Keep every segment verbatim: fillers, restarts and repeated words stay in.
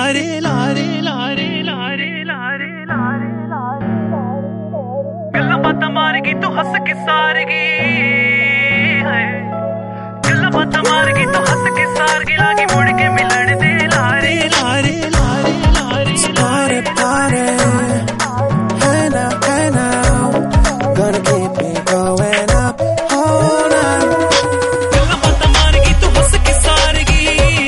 लारे लारे लारे लारे लारे लारे लारे गल्ला बाता मारगी तू हंस के सारगी गल्ला बाता मारगी तू हंस के सारगी लागी मुड़ के मिलन दे लारे लारे लारे लारे लारे लारे Hey now, hey now, gonna keep me going up all night. गल्ला बाता मारगी तू हंस के सारगी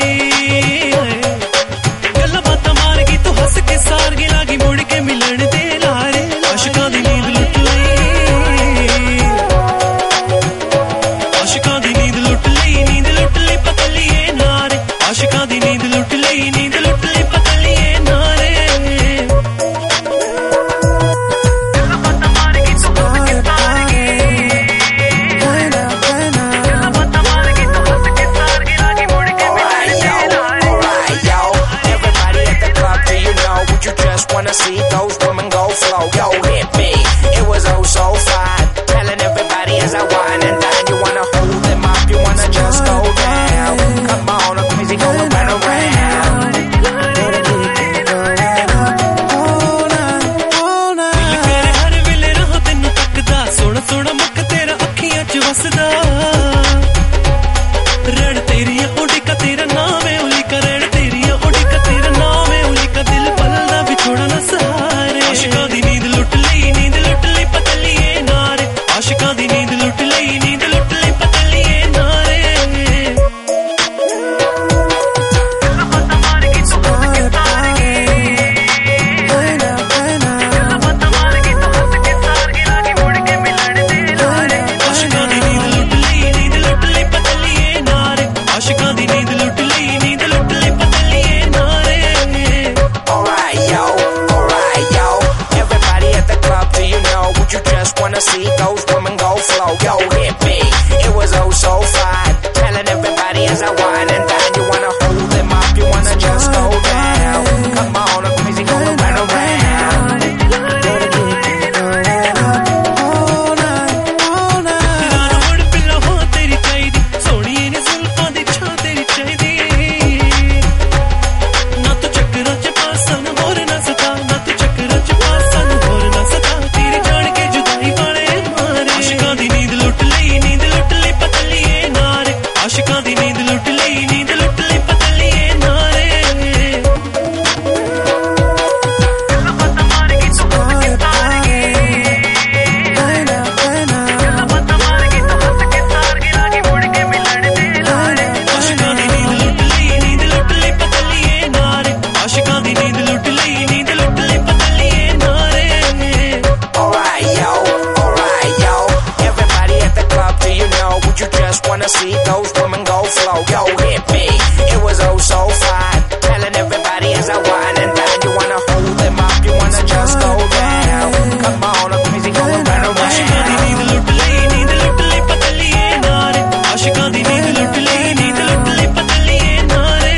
गल्ला बाता मारगी तू हंस के सारगी लागी मुड़ के मिलन दे लारे आशिकां दी नींद लुट लई आशिकां दी नींद लुट लई नींद लुट लई पतलिए नारे आशिकां दी नींद लुट लई नींद लुट लई पतलिए नारे गल्ला बाता मारगी तू हंस के Sargi Hey now, hey now. गल्ला बाता मारगी तू हंस के सारगी लागी मुड़ के मिलन दे लारे Alright, yo, everybody at the club, do you know? Would you just wanna see those women go slow? Yo, hit me, it was oh so fine. Telling everybody as I whine and dine, you wanna hold them up, you wanna just go down. Come on, I'm crazy going round and round. Gonna keep me going up all night, all night. ਦਿਲ ਤੇਰੇ ਹਰ ਵੇਲੇ ਰਹਾ ਤੈਨੂੰ ਤੱਕਦਾ ਸੋਹਣਾ ਸੋਹਣਾ ਮੁੱਖ ਤੇਰਾ ਅੱਖੀਆਂ 'ਚ ਵਸਦਾ ਰੜ ਤੇਰੀਆਂ ਉਡੀਕਾਂ ਤੇਰਾ ਨਾਮ ਏ ਉਲੀਕਾ ਰੜ ਤੇਰੀਆਂ ਉਡੀਕਾਂ ਤੇਰਾ ਨਾਮ ਏ ਉਲੀਕਾ ਦਿਲ ਪਲਦਾ ਵਿਛੋੜਾ ਨਾ ਸਹਾਰੇ ਆਸ਼ਿਕਾਂ ਦੀ ਨੀਂਦ ਲੁੱਟ ਲਈ ਨੀਂਦ ਲੁੱਟ ਲਈ ਪਤਲੀਏ ਨਾਰੇ ਆਸ਼ਿਕਾਂ ਦੀ ਨੀਂਦ ਲੁੱਟ ਲਈ ਨੀਂਦ ਲੁੱਟ ਲਈ ਪਤਲੀਏ ਨਾਰੇ ਗल्ला बाता मारगी तू हंस के Sargi Hey now, hey now. गल्ला बाता मारगी तू हंस के सारगी लागी मुड़ के मिलन दे लारे आशिकां दी नींद लुट लई नींद लुट लई पतलिए नारे आशिकां दी नींद लुट लई नींद लुट लई पतलिए नारे Alright, yo, alright, yo, everybody at the club, do you know? Would you just wanna see those women go slow? Yo, hit me, it was oh so fine. Telling everybody as I whine and dine, you wanna hold them up, you wanna just go down. Come on, I'm crazy going round and round. Gonna keep me going up all night, all night. ਤੇਰਾ ਨਾ ਮੁੜ ਪਿੱਲਾ ਹੋ ਤੇਰੀ ਚਾਹੀਦੀ ਸੋਹਣੀਏ ਨੀ ਜ਼ੁਲਫਾਂ ਦੀ ਛਾਂ ਤੇਰੀ ਚਾਹੀਦੀ ਨਾ ਤੂੰ ਚੱਕਰਾਂ 'ਚ ਪਾਸਨ ਹੋਰ ਨਾ ਸਤਾ ਨਾ ਤੂੰ ਚੱਕਰਾਂ 'ਚ ਪਾਸਨ ਹੋਰ ਨਾ ਸਤਾ ਤੇਰੀ ਜਾਣ ਕੇ ਜੁਦਾਈ ਵਾਲੇ ਮਾਰੇ ਆਸ਼ਿਕਾਂ ਦੀ ਨੀਂਦ ਲੁੱਟ ਲਈ ਨੀਂਦ ਲੁੱਟ ਲਈ ਪਤਲੀਏ ਨਾਰੇ ਆਸ਼ਿਕਾਂ ਦੀ ਨੀਂਦ ਲੁੱਟ ਲਈ ਨੀਂਦ ਲੁੱਟ ਲਈ ਪਤਲੀਏ ਨਾਰੇ ਗल्ला बाता मारगी तू हंस के Sargi Hey now, hey now. गल्ला बाता मारगी तू हंस के सारगी लागी मुड़ के मिलन दे लारे आशिकां दी नींद लुट लई नींद लुट लई पतलिए नारे आशिकां दी नींद लुट लई नींद लुट लई पतलिए नारे Alright, yo, alright, yo, everybody at the club, do you know? Would you just wanna see those women go slow? Yo, hit me, it was oh so fine. Telling everybody as I whine and dine, you wanna hold them up, you wanna just go down. Come on, I'm crazy going round and ਆਸ਼ਿਕਾਂ the round. ਨੀਂਦ ਲੁੱਟ ਲਈ ਨੀਂਦ ਲੁੱਟ ਲਈ ਪਤਲੀਏ ਨਾਰੇ ਆਸ਼ਿਕਾਂ ਦੀ ਨੀਂਦ ਲੁੱਟ ਲਈ ਨੀਂਦ ਲੁੱਟ ਲਈ ਪਤਲੀਏ ਨਾਰੇ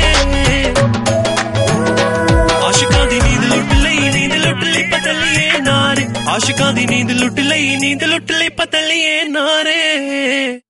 ਆਸ਼ਿਕਾਂ ਦੀ ਨੀਂਦ ਲੁੱਟ ਲਈ ਨੀਂਦ ਲੁੱਟ ਲਈ ਪਤਲੀਏ ਨਾਰੇ ਆਸ਼ਿਕਾਂ ਦੀ ਨੀਂਦ ਲੁੱਟ ਲਈ ਨੀਂਦ ਲੁੱਟ ਲਈ ਪਤਲੀਏ ਨਾਰੇ